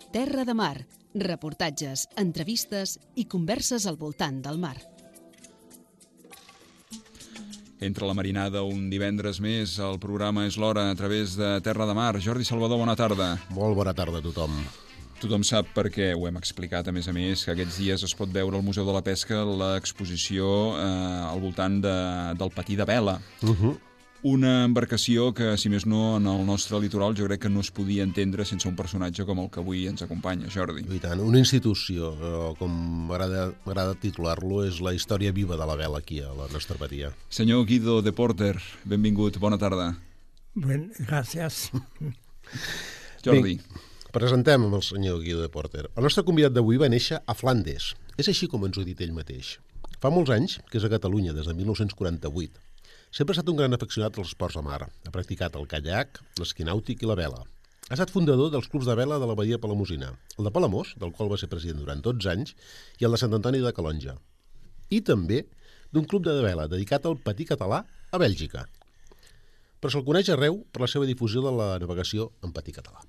Terra de Mar, reportatges, entrevistes i converses al voltant del mar. Entre la marinada, un divendres més, el programa És l'Hora a través de Terra de Mar. Jordi Salvador, bona tarda. Molt bona tarda a tothom. Tothom sap perquè ho hem explicat, a més, que aquests dies es pot veure al Museu de la Pesca l'exposició al voltant del patí de vela. Una embarcació que, si més no, en el nostre litoral jo crec que no es podia entendre sense un personatge com el que avui ens acompanya, Jordi. I tant, una institució, com m'agrada titular-lo, és la història viva de la vela aquí a la nostra badia. Senyor Guido de Porter, benvingut, bona tarda. Gràcies. Jordi. Presentem amb el senyor Guido de Porter. El nostre convidat d'avui va néixer a Flandes. És així com ens ho ha dit ell mateix. Fa molts anys que és a Catalunya, des de 1948. Sempre ha estat un gran afeccionat als esports de mar. Ha practicat el caiac, l'esquí nàutic i la vela. Ha estat fundador dels clubs de vela de la Badia Palamosina, el de Palamós, del qual va ser president durant 12 anys, i el de Sant Antoni de Calonja. I també d'un club de vela dedicat al patí català a Bèlgica. Però se'l coneix arreu per la seva difusió de la navegació en patí català.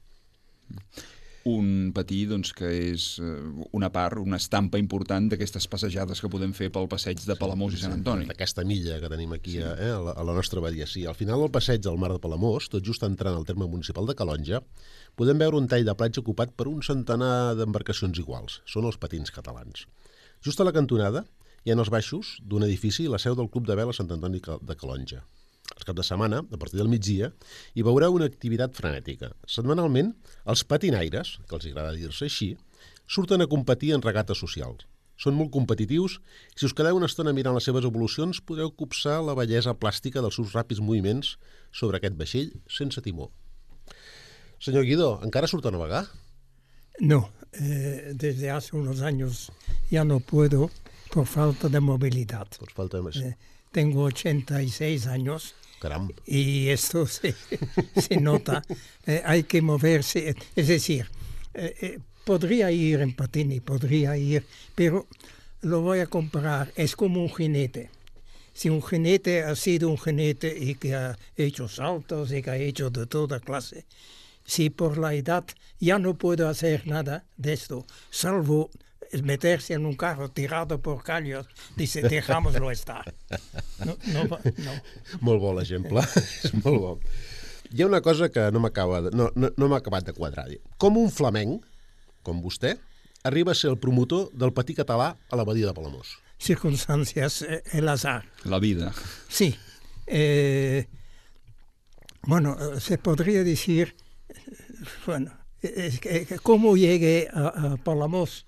Un patí doncs, que és una part, una estampa important d'aquestes passejades que podem fer pel passeig de Palamós i Sant Antoni. Aquesta milla que tenim aquí a la nostra badia. Sí, al final del passeig del mar de Palamós, tot just entrant al terme municipal de Calonja, podem veure un tall de platja ocupat per un centenar d'embarcacions iguals. Són els patins catalans. Just a la cantonada hi ha els baixos d'un edifici la seu del Club de Vela Sant Antoni de Calonja. Els cap de setmana, a partir del migdia, hi veureu una activitat frenètica. Setmanalment, els patinaires, que els agrada dir-se així, surten a competir en regates socials. Són molt competitius i si us quedeu una estona mirant les seves evolucions podreu copsar la bellesa plàstica dels seus ràpids moviments sobre aquest vaixell sense timó. Senyor Guido, encara surt a navegar? No, desde hace unos años ya no puedo por falta de movilidad. Por falta de... Tengo 86 años. Caram. Y esto se nota. Hay que moverse. Es decir, podría ir en patín y podría ir, pero lo voy a comparar. Es como un jinete. Si un jinete ha sido un jinete y que ha hecho saltos y que ha hecho de toda clase, si por la edad ya no puedo hacer nada de esto, salvo meterse en un carro tirado por callos, dice, dejámoslo estar. No. Molt bo l'exemple, és molt bo. Hi ha una cosa que no m'ha acabat de quadrar. Com un flamenc, com vostè, arriba a ser el promotor del patí català a la badia de Palamós? Circunstancias, el azar. La vida. Sí. Se podría decir, ¿cómo llegué a Palamós?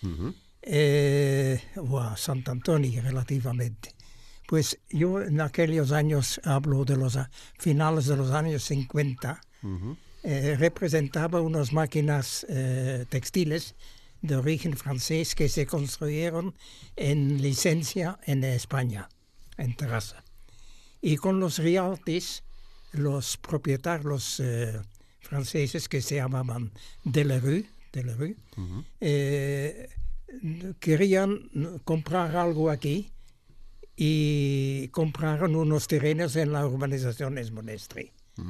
A Sant Antoni relativamente. Pues yo en aquellos años, hablo de los finales de los años 50, representaba unas máquinas textiles de origen francés que se construyeron en licencia en España, en Terrassa. Y con los royalties, los propietarios franceses que se llamaban Delerue, querían comprar algo aquí y compraron unos terrenos en la urbanización Esmonestri.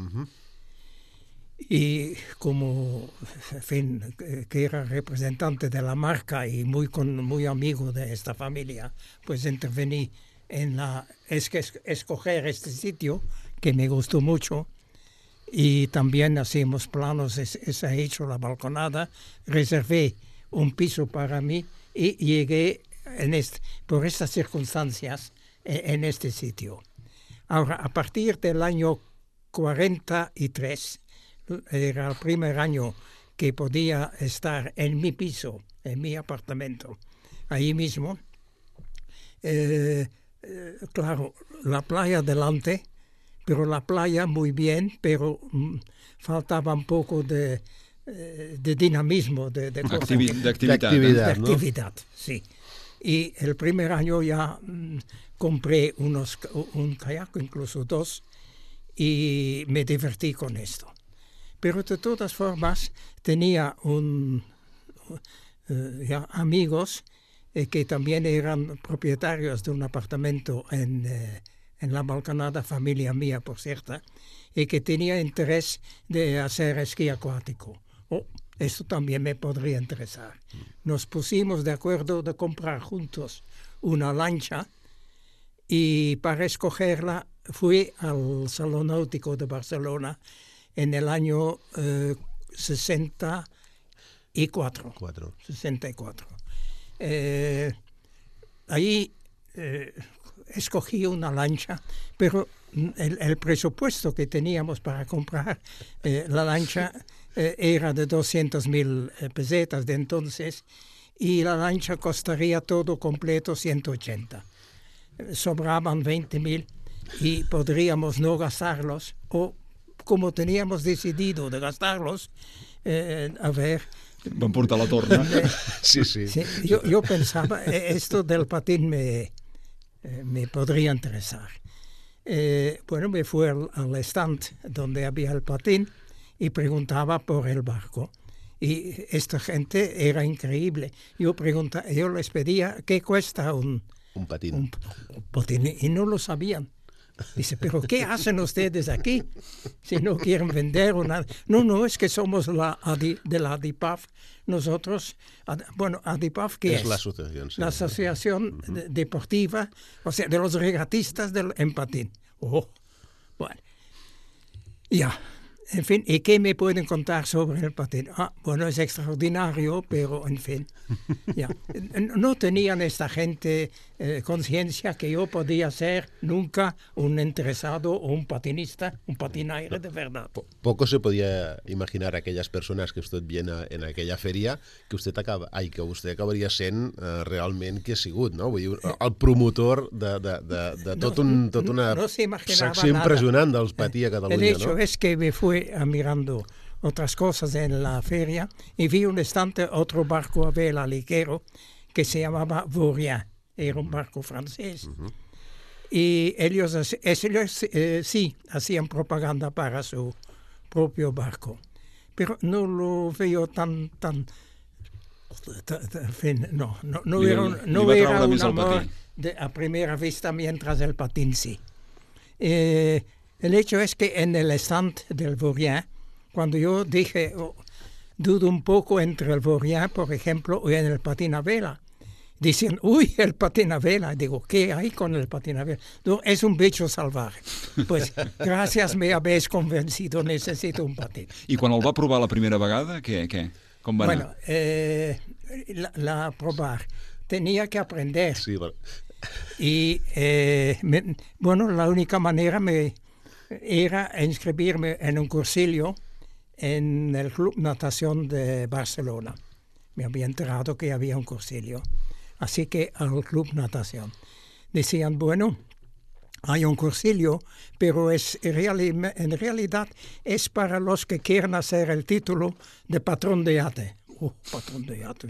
Y como que era representante de la marca y muy amigo de esta familia, pues intervení en escoger este sitio que me gustó mucho. Y también hacíamos planos, se ha hecho la balconada, reservé un piso para mí y llegué por estas circunstancias en este sitio. Ahora, a partir del año 43, era el primer año que podía estar en mi piso, en mi apartamento, ahí mismo. Claro, la playa delante, pero la playa muy bien, pero faltaba un poco de dinamismo, de actividad, sí. Y el primer año ya compré un kayak, incluso 2, y me divertí con esto. Pero de todas formas tenía amigos que también eran propietarios de un apartamento en la balconada, familia mía, por cierto, y que tenía interés de hacer esquí acuático. esto también me podría interesar. Nos pusimos de acuerdo de comprar juntos una lancha y para escogerla fui al Salón Náutico de Barcelona en el año 64. Ahí escogí una lancha, pero el presupuesto que teníamos para comprar la lancha era de 200,000 pesetas de entonces, y la lancha costaría todo completo 180. Sobraban 20,000 y podríamos no gastarlos, o como teníamos decidido de gastarlos, a ver... Van portar la torna. Sí. Yo pensaba, esto del patín me podría interesar. Bueno, me fui al stand donde había el patín y preguntaba por el barco. Y esta gente era increíble. Yo les pedía, ¿qué cuesta un patín? Un patín, y no lo sabían. Dice, ¿pero qué hacen ustedes aquí? Si no quieren vender una... No, es que somos de la ADIPAF. Nosotros, ADIPAF, ¿qué es? La asociación. Sí. La asociación deportiva, o sea, de los regatistas en patín. Bueno, ya. En fin, ¿y qué me pueden contar sobre el patín? Bueno, es extraordinario, pero en fin, ya. No tenían esta gente conciencia que yo podía ser nunca un interesado o un patinista, un patinaire de verdad. Poco se podía imaginar aquelles persones que usted viene en aquella feria que usted acabaria sent realment qui ha sigut, no? Vull dir, el promotor de tot una secció impressionant dels patí a Catalunya, el hecho es que me fui mirando otras cosas en la feria y vi un estante, otro barco a vela ligero que se llamaba Vaurien, era un barco francés. Y ellos sí hacían propaganda para su propio barco, pero no lo veo tan en fin, no era un amor a primera vista, mientras el patín sí. El hecho es que en el stand del Vaurien, cuando yo dije, dudo un poco entre el Vaurien, por ejemplo, y en el patín a vela, decían, uy, el patín a vela. Digo, ¿qué hay con el patín a vela? No, es un bicho salvaje. Pues, gracias, me habéis convencido, necesito un patín. I quan el va provar la primera vegada, què? Com va anar? Bueno, la probar. Tenía que aprender. Sí, bueno. Y, bueno, la única manera era inscribirme en un cursillo en el Club Natación de Barcelona. Me había enterado que había un cursillo. Así que al Club Natación. Decían, bueno, hay un cursillo, pero en realidad es para los que quieren hacer el título de patrón de yate. Patrón de yate,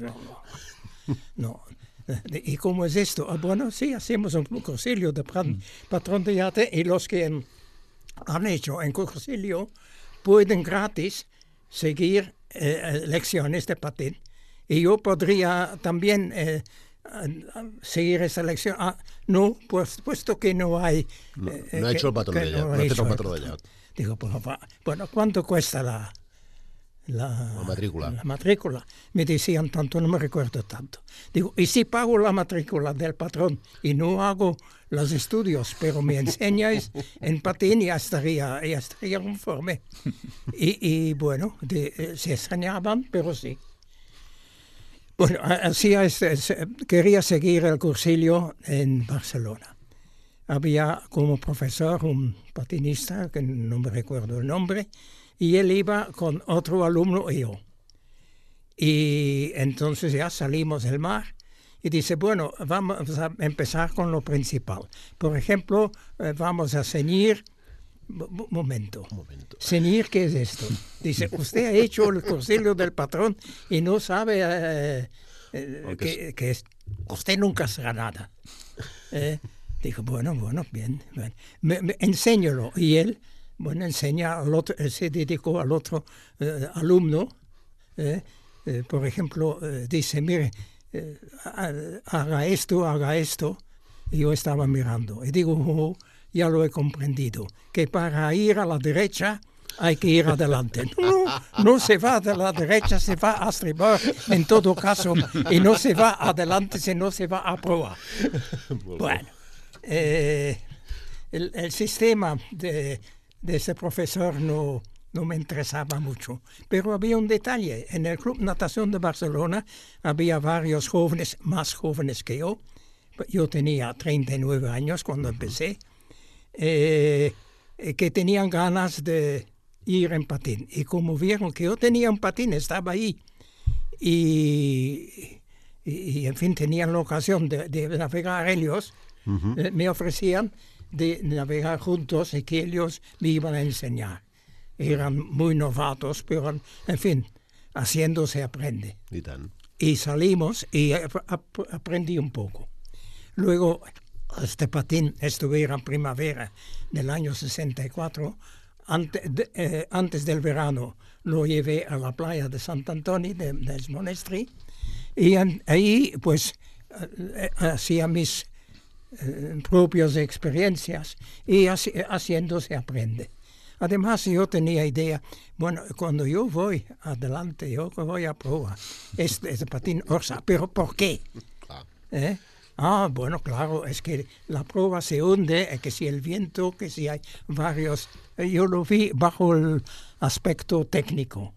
no. ¿Y cómo es esto? Bueno, sí, hacemos un cursillo de patrón de yate, y los que han hecho en cursillo pueden gratis seguir lecciones de patín. Y yo podría también seguir esa lección. No, puesto que no hay... no ha hecho el patrón de yate, no ha hecho el patrón de yate. Digo, bueno, ¿cuánto cuesta la matrícula? La matrícula. Me decían tanto, no me recuerdo tanto. Digo, ¿y si pago la matrícula del patrón y no hago los estudios, pero me enseñáis en patín, ya estaría conforme? Y bueno, se extrañaban, pero sí. Bueno, así quería seguir el cursillo en Barcelona. Había como profesor un patinista, que no me recuerdo el nombre, y él iba con otro alumno y yo. Y entonces ya salimos del mar y dice, bueno, vamos a empezar con lo principal. Por ejemplo, vamos a ceñir... Momento. ¿Ceñir qué es esto? Dice, usted ha hecho el cursillo del patrón y no sabe que usted nunca será nada. Dijo, bueno, bien. Enséñalo. Y él, enseña al otro, se dedicó al otro alumno. Por ejemplo, dice, mire, haga esto. Y yo estaba mirando. Y digo, ya lo he comprendido, que para ir a la derecha hay que ir adelante. No se va de la derecha, se va a estribar en todo caso, y no se va adelante si no se va a proa. Bueno, el sistema de ese profesor no me interesaba mucho. Pero había un detalle. En el Club Natación de Barcelona había varios jóvenes, más jóvenes que yo. Yo tenía 39 años cuando empecé, que tenían ganas de ir en patín. Y como vieron que yo tenía un patín, estaba ahí. Y en fin, tenían la ocasión de navegar ellos. Me ofrecían de navegar juntos y que ellos me iban a enseñar. Eran muy novatos, pero en fin, haciendo se aprende. I tant. Y salimos y aprendí un poco. Luego, este patín estuviera en primavera del año 64. Antes del verano lo llevé a la playa de Sant Antoni, del Monestre, y ahí pues hacía mis propias experiencias y haciendo se aprende. Además, yo tenía idea, bueno, cuando yo voy adelante, yo voy a probar este patín Orsa, pero ¿por qué? Bueno, claro, es que la prueba se hunde, que si el viento, que si hay varios... Yo lo vi bajo el aspecto técnico.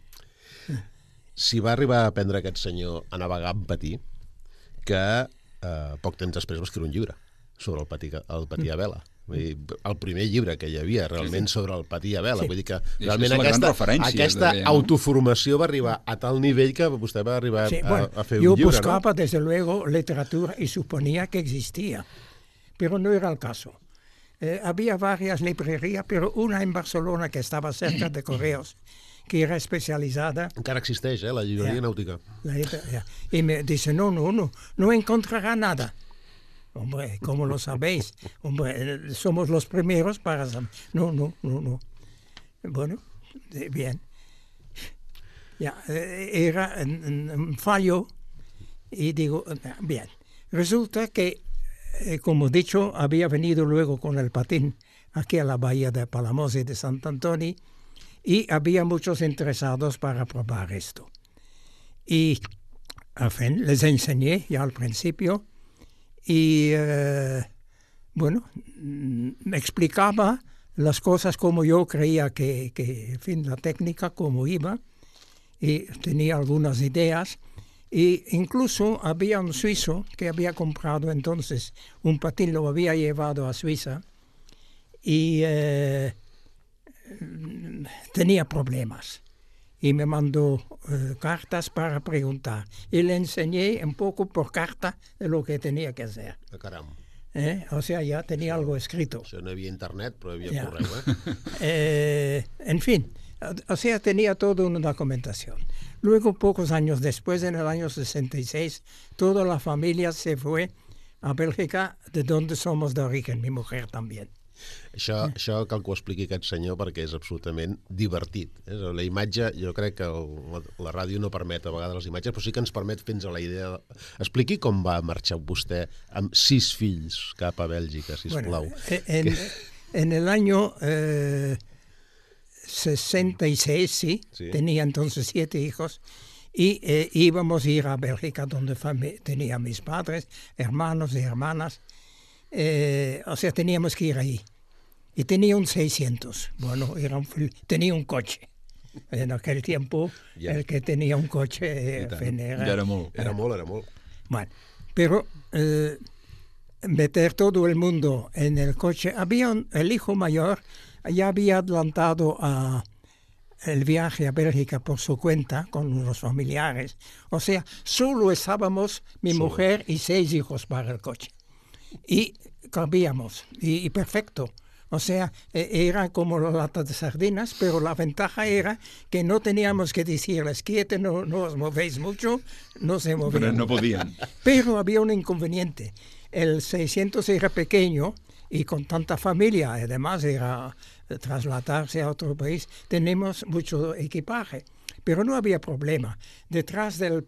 Si va arribar a aprendre aquest senyor a navegar en patí, que poc temps després va escriure un llibre sobre el patí a vela. Vull dir, el primer llibre que hi havia realment sobre el patí a vela. Vull dir que realment aquesta autoformació va arribar a tal nivell que vostè va arribar a fer un llibre, yo buscaba, desde luego, literatura y suponía que existía, pero no era el caso. Había varias librerías, pero una en Barcelona que estava cerca de Correos, que era especializada. Encara existeix, la llibreria nàutica. Y me dice, no encontrará nada. Hombre, ¿cómo lo sabéis? Hombre, somos los primeros para saber. No. Bueno, bien. Ya, era un fallo y digo, bien. Resulta que, como he dicho, había venido luego con el patín aquí a la bahía de Palamos y de Sant Antoni y había muchos interesados para probar esto. Y, en fin, les enseñé ya al principio. Y, bueno, me explicaba las cosas como yo creía que, en fin, la técnica, cómo iba, y tenía algunas ideas. Y incluso había un suizo que había comprado entonces un patín, lo había llevado a Suiza, y tenía problemas. Y me mandó cartas para preguntar. Y le enseñé un poco por carta de lo que tenía que hacer. Caram. O sea, ya tenía algo escrito. Això no hi havia internet, però hi havia correu, En fin, o sea, tenía toda una documentación. Luego, pocos años después, en el año 66, toda la familia se fue a Bèlgica, de donde somos de origen, mi mujer también. Això cal que ho expliqui aquest senyor perquè és absolutament divertit. La imatge, jo crec que la ràdio no permet a vegades les imatges, però sí que ens permet fer-nos a la idea. Expliqui com va marxar vostè amb 6 fills cap a Bèlgica, sisplau. Bueno, en el año 66, sí, tenía entonces 7 hijos, y íbamos a ir a Bélgica, donde tenía mis padres, hermanos y hermanas. O sea, teníamos que ir ahí. Y tenía un 600. Bueno, tenía un coche. En aquel tiempo, el que tenía un coche era molt. Era molt. Bueno, pero meter todo el mundo en el coche. El hijo mayor ya había adelantado el viaje a Bélgica por su cuenta con unos familiares. O sea, solo estábamos mi mujer y 6 hijos para el coche. Y cabíamos, y perfecto. O sea, era como la lata de sardinas, pero la ventaja era que no teníamos que decirles, quietos, no os movéis mucho, no se movían. Pero no podían. Pero había un inconveniente. El 600 era pequeño y con tanta familia, además era trasladarse a otro país, tenemos mucho equipaje. Pero no había problema. Detrás del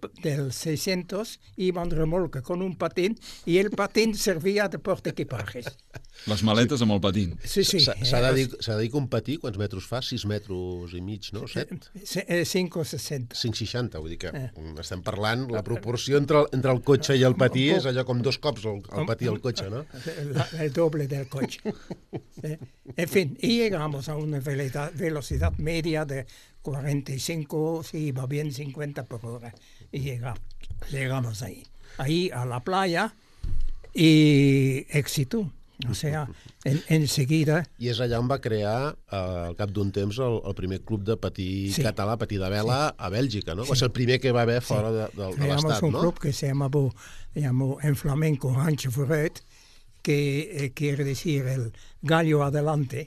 600 iba un remolque con un patín y el patín servía de portaequipajes. Les maletes amb el patín. Sí, sí. S'ha de dir que un patí, quants metres fa? 6 metres i mig, no? 7? 5,60. 5,60, vull dir que estem parlant, la proporció entre el cotxe i el patí és allò com 2 cops el patí al cotxe, ¿no? El doble del coche. En fin, y llegamos a una velocidad media de 45, si va bien, 50 por hora. Y llegamos ahí a la playa y éxito. O sea, enseguida... I és allà on va crear, al cap d'un temps, el primer club de patí català, patí de vela, a Bèlgica, ¿no? Va ser el primer que va haver fora de l'Estat, ¿no? Creamos un club que se llamó en flamenco Hanche Furet, que quiere decir el gallo adelante.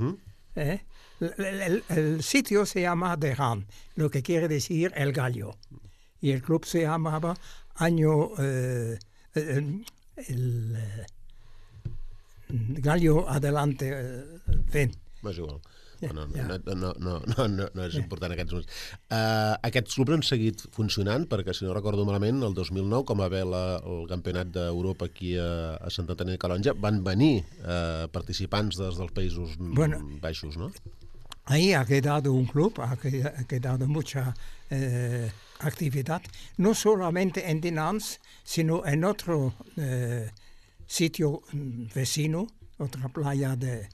El sitio se llama De Haan, lo que quiere decir el gallo. Y el club se llamaba Gallo adelante, ven. És igual. No és important aquests moments. Aquests clubs han seguit funcionant perquè, si no recordo malament, el 2009, com va haver el campionat d'Europa aquí a Sant Antoni de Calonja, van venir participants dels Països Baixos, ¿no? Ahí ha quedado un club, ha quedado mucha actividad, no solamente en Dinants, sino en otro sitio vecino, otra playa de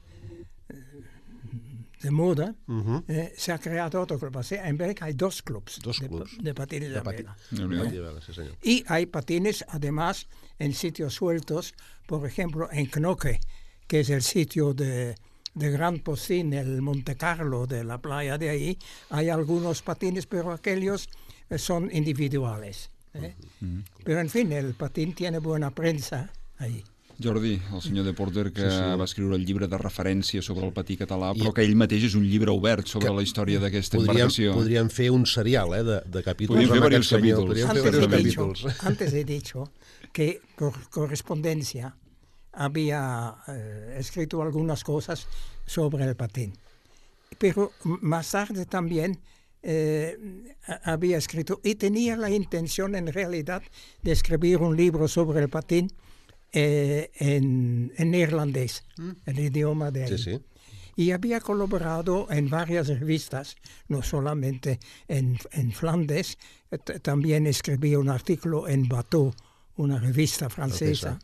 moda, se ha creado otro club. O sea, en Bélgica hay 2 clubs de patines de vela. Sí, senyor. Y hay patines, además, en sitios sueltos, por ejemplo, en Knokke, que es el sitio de Gran Postín, el Monte Carlo de la playa de ahí, hay algunos patines, pero aquellos son individuales. Però, en fi, el patín tiene buena prensa ahí. Jordi, el senyor de Porter, que va escriure el llibre de referència sobre el patí català, però que ell mateix és un llibre obert sobre la història d'aquesta embarcació. Podríem fer un serial de capítols. Podríem fer diversos capítols. Antes he dicho que por correspondencia había escrito algunas cosas sobre el patín. Pero más tarde también había escrito y tenía la intención en realidad de escribir un libro sobre el patín en neerlandés, el idioma de ahí. Sí. Y había colaborado en varias revistas, no solamente en Flandes, también escribí un artículo en Bateau, una revista francesa.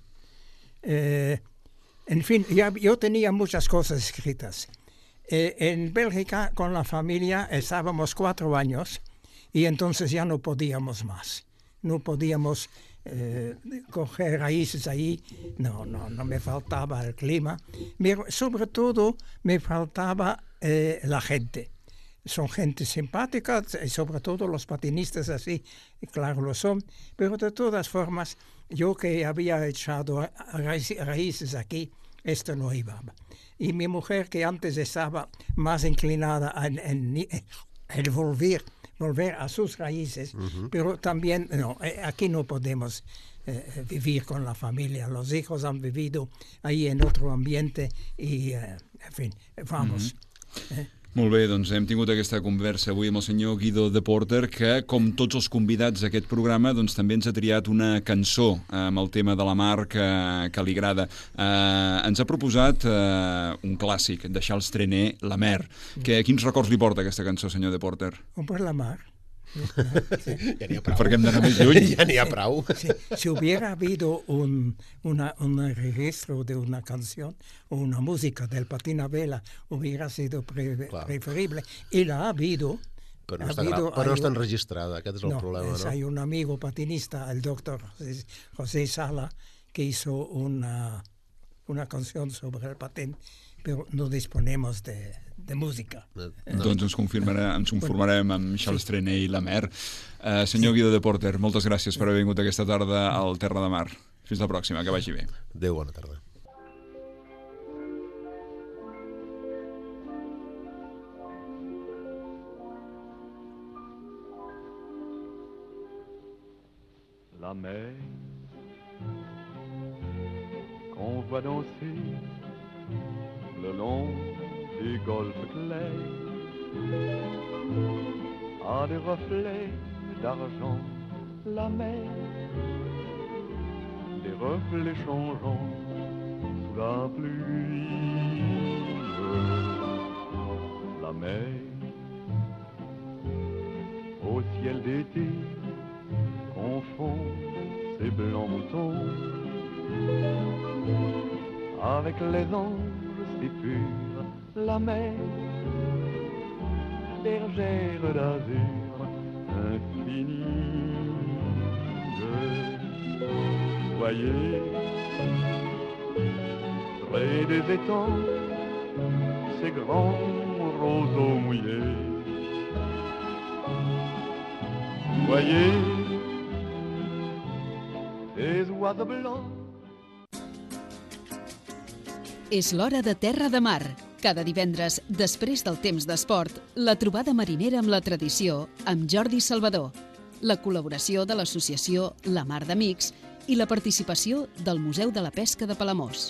En fin, yo tenía muchas cosas escritas. En Bélgica, con la familia, estábamos 4 años y entonces ya no podíamos más. No podíamos coger raíces ahí. No me faltaba el clima. Pero sobre todo me faltaba la gente. Son gente simpática, y sobre todo los patinistas así, claro lo son. Pero de todas formas, yo que había echado raíces aquí, esto no iba. Y mi mujer, que antes estaba más inclinada en volver a sus raíces, pero también aquí no podemos vivir con la familia. Los hijos han vivido ahí en otro ambiente y, en fin, vamos. Molt bé, doncs hem tingut aquesta conversa avui amb el senyor Guido de Porter, que, com tots els convidats d'aquest programa, doncs també ens ha triat una cançó amb el tema de la mar que li agrada. Ens ha proposat un clàssic de Charles Trenet, La mer. Quins records li porta aquesta cançó, senyor de Porter? Per la mar. Ja n'hi ha prou. Perquè hem d'anar més lluny. Ja n'hi ha prou. Si hubiera habido un registro de una canción o una música del patín a vela, hubiera sido preferible. Y la ha habido. Però no està enregistrada, aquest és el problema, ¿no? Hay un amigo patinista, el doctor José Sala, que hizo una canción sobre el patín, però no disponemos de música. Doncs ens conformarem amb Charles Trenet i La mer. Senyor Guido de Porter, moltes gràcies per haver vingut aquesta tarda al Terra de Mar. Fins la pròxima, que vagi bé. Adéu, bona tarda. La mer qu'on voit danser le long des golfes clairs a des reflets d'argent. La mer, des reflets changeants à pluie. La mer au ciel d'été confond ses blancs moutons avec les anges si purs. La mer, bergère d'azur infinie. Voyez, près des étangs, ces grands roseaux mouillés. Voyez, ces oiseaux blancs. És l'hora de Terra de Mar. Cada divendres, després del temps d'esport, la trobada marinera amb la tradició amb Jordi Salvador, la col·laboració de l'associació La Mar d'Amics i la participació del Museu de la Pesca de Palamós.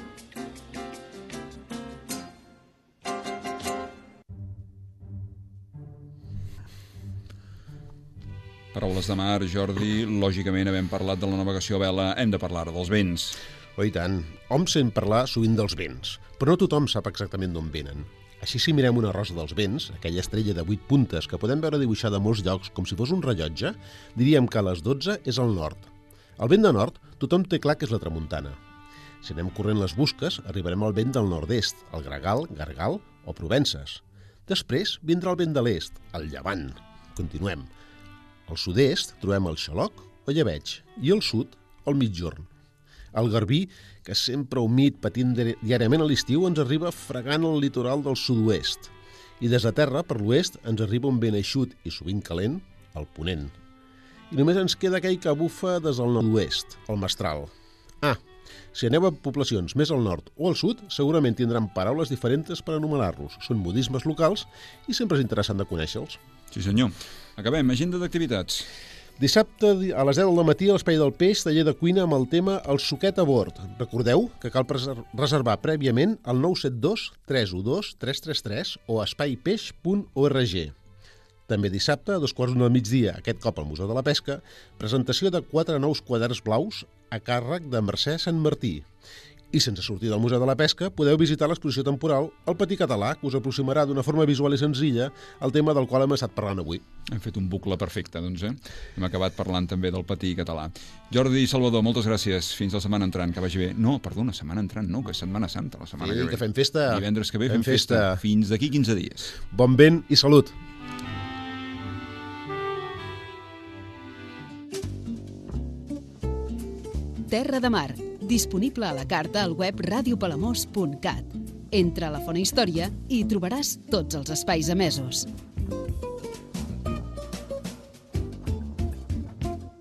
Paraules de mar, Jordi, lògicament havent parlat de la navegació a vela, hem de parlar dels vents. Oh, i tant. Hom sent parlar sovint dels vents, però no tothom sap exactament d'on venen. Així, si mirem una rosa dels vents, aquella estrella de 8 puntes que podem veure dibuixada a molts llocs com si fos un rellotge, diríem que a les 12 és al nord. El vent de nord, tothom té clar que és la tramuntana. Si anem corrent les busques, arribarem al vent del nord-est, el gregal, gargal o provences. Després vindrà el vent de l'est, el llevant. Continuem. Al sud-est trobem el xaloc o llebeig i al sud el migjorn. El garbí, que sempre humit patint diàriament a l'estiu, ens arriba fregant el litoral del sud-oest. I des de terra, per l'oest, ens arriba un vent eixut i sovint calent, el ponent. I només ens queda aquell que bufa des del nord-oest, el mestral. Si aneu a poblacions més al nord o al sud, segurament tindran paraules diferents per anomenar-los. Són modismes locals i sempre és interessant de conèixer-los. Sí, senyor. Acabem. Agenda d'activitats. Dissabte a les 10 del matí a l'Espai del Peix, taller de cuina amb el tema El suquet a bord. Recordeu que cal reservar prèviament al 972 312 333 o espaipeix.org. També dissabte, a 2:15 del migdia, aquest cop al Museu de la Pesca, presentació de 4 nous quaderns blaus a càrrec de Mercè Sant Martí. I sense sortir del Museu de la Pesca, podeu visitar l'exposició temporal El Patí Català, que us aproximarà d'una forma visual i senzilla el tema del qual hem estat parlant avui. Hem fet un bucle perfecte, doncs, Hem acabat parlant també del patí català. Jordi Salvador, moltes gràcies. Fins la setmana entrant, que vagi bé. No, perdona, setmana entrant no, que és Setmana Santa, la setmana que ve. Que fem festa. Divendres que ve fem festa. Fins d'aquí 15 dies. Bon vent i salut. Terra de Mar, disponible a la carta al web radiopalamós.cat. Entra a la Fona Història i hi trobaràs tots els espais emesos.